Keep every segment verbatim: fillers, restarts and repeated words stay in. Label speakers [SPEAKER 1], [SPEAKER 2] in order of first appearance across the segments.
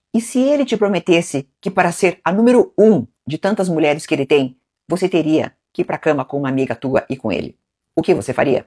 [SPEAKER 1] E se ele te prometesse que para ser a número um de tantas mulheres que ele tem, você teria que ir para a cama com uma amiga tua e com ele? O que você faria?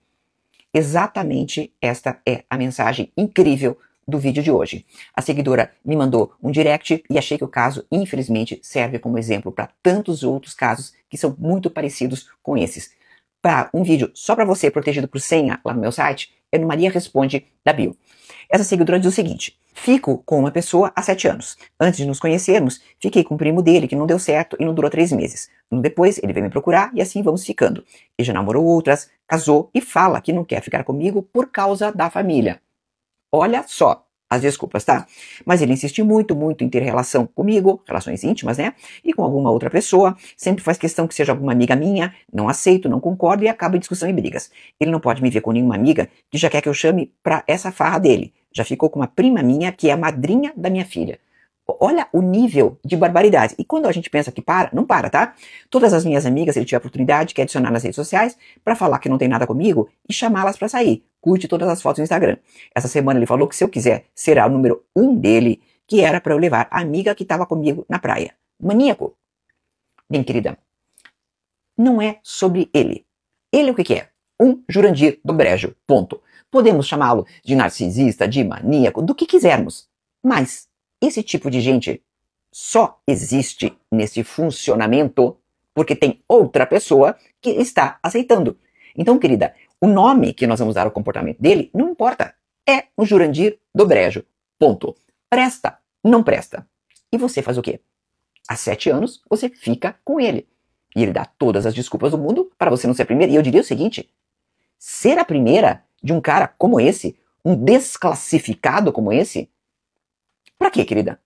[SPEAKER 1] Exatamente esta é a mensagem incrível do vídeo de hoje. A seguidora me mandou um direct e achei que o caso, infelizmente, serve como exemplo para tantos outros casos que são muito parecidos com esses. Para um vídeo só para você, protegido por senha lá no meu site, é no Maria Responde da Bio. Essa seguidora diz o seguinte: fico com uma pessoa há sete anos. Antes de nos conhecermos, fiquei com um primo dele que não deu certo e não durou três meses. Depois ele veio me procurar e assim vamos ficando. Ele já namorou outras, casou e fala que não quer ficar comigo por causa da família. Olha só as desculpas, tá? Mas ele insiste muito, muito em ter relação comigo, relações íntimas, né? E com alguma outra pessoa. Sempre faz questão que seja alguma amiga minha. Não aceito, não concordo e acaba em discussão e brigas. Ele não pode me ver com nenhuma amiga que já quer que eu chame pra essa farra dele. Já ficou com uma prima minha que é a madrinha da minha filha. Olha o nível de barbaridade. E quando a gente pensa que para, não para, tá? Todas as minhas amigas, se ele tiver oportunidade, quer adicionar nas redes sociais para falar que não tem nada comigo e chamá-las para sair. Curte todas as fotos no Instagram. Essa semana ele falou que se eu quiser será o número um dele, que era para eu levar a amiga que estava comigo na praia. Maníaco. Bem, querida, não é sobre ele. Ele o que que é? Um Jurandir do Brejo. Ponto. Podemos chamá-lo de narcisista, de maníaco, do que quisermos. Mas esse tipo de gente só existe nesse funcionamento porque tem outra pessoa que está aceitando. Então, querida, o nome que nós vamos dar ao comportamento dele não importa. É um Jurandir do Brejo. Ponto. Presta, não presta. E você faz o quê? Há sete anos você fica com ele. E ele dá todas as desculpas do mundo para você não ser a primeira. E eu diria o seguinte: ser a primeira de um cara como esse, um desclassificado como esse, pra quê, querida?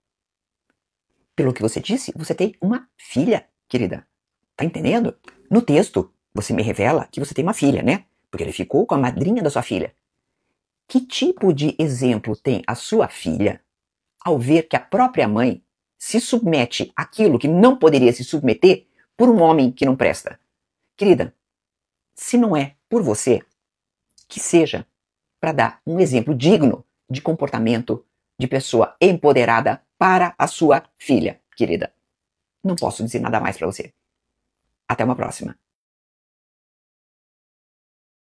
[SPEAKER 1] Pelo que você disse, você tem uma filha, querida. Tá entendendo? No texto, você me revela que você tem uma filha, né? Porque ele ficou com a madrinha da sua filha. Que tipo de exemplo tem a sua filha ao ver que a própria mãe se submete àquilo que não poderia se submeter por um homem que não presta? Querida, se não é por você, que seja para dar um exemplo digno de comportamento de pessoa empoderada para a sua filha, querida. Não posso dizer nada mais para você. Até uma próxima.